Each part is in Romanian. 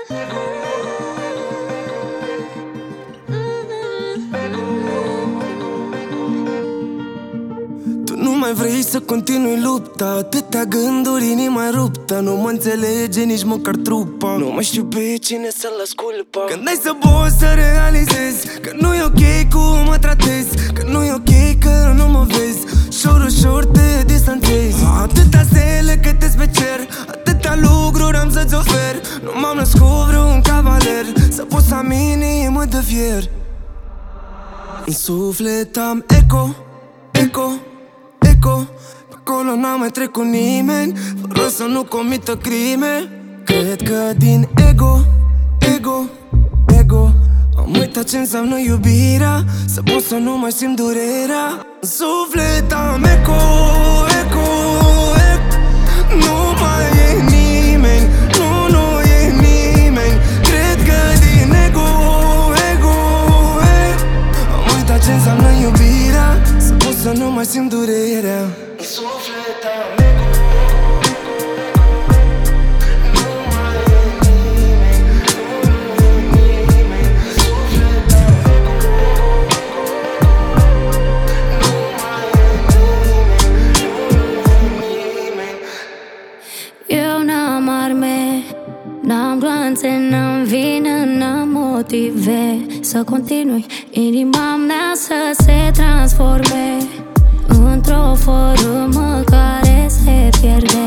Tu nu mai vrei să continui lupta, atâtea gânduri, inima ruptă. Nu mă înțelege nici măcar trupa. Nu mai știu pe cine să-l las culpa. Când ai să poți să realizezi că nu-i ok cum mă tratezi, că nu-i ok că nu mă vezi și ușor te distanțezi. Atâtea stele câte-s pe cer, atâtea lucruri am să-ți ofer. Nu m-am născut vreun cavaler să poți să am inimă de fier. În suflet am eco, eco, eco. Pe acolo n-am mai trecut nimeni fără să nu comită crime. Cred că din ego, ego, ego am uitat ce înseamnă iubirea, să pot să nu mai simt durerea. În suflet am eco, eco, eco. Nu mai e nimeni, nu e nimeni. Cred că din ego, ego, ego am uitat ce înseamnă iubirea, să pot să nu mai simt durerea. În suflet am eco. Eu n-am arme, n-am gloanțe, n-am vină, n-am motive să continui inima mea să se transforme într-o formă care se pierde.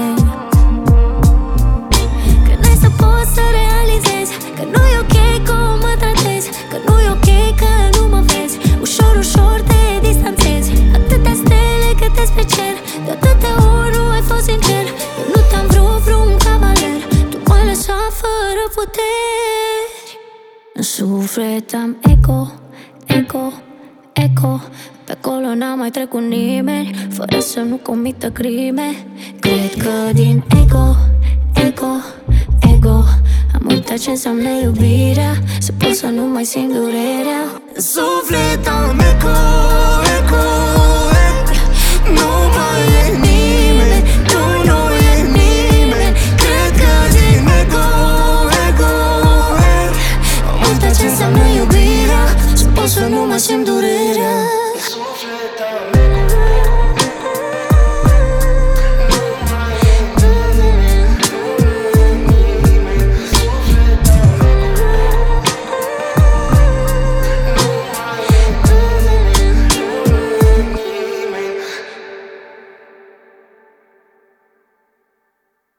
Că n-ai să poți să realizezi că nu-i ok cum mă tratezi, că nu-i ok că nu mă vezi. Ușor, ușor te distanțezi. Atâtea stele câte-s pe cer, de atâtea ori nu ai fost sincer. Eu nu te-am vrut vreun cavaler, tu m-ai lăsat fără puteri. În suflet am eco, eco, eco. Pe acolo n-a mai trecut nimeni fără să nu comită crime. Cred că din ego, ego, ego am uitat ce înseamnă iubirea, să pot să nu mai simt durerea. În suflet am eco.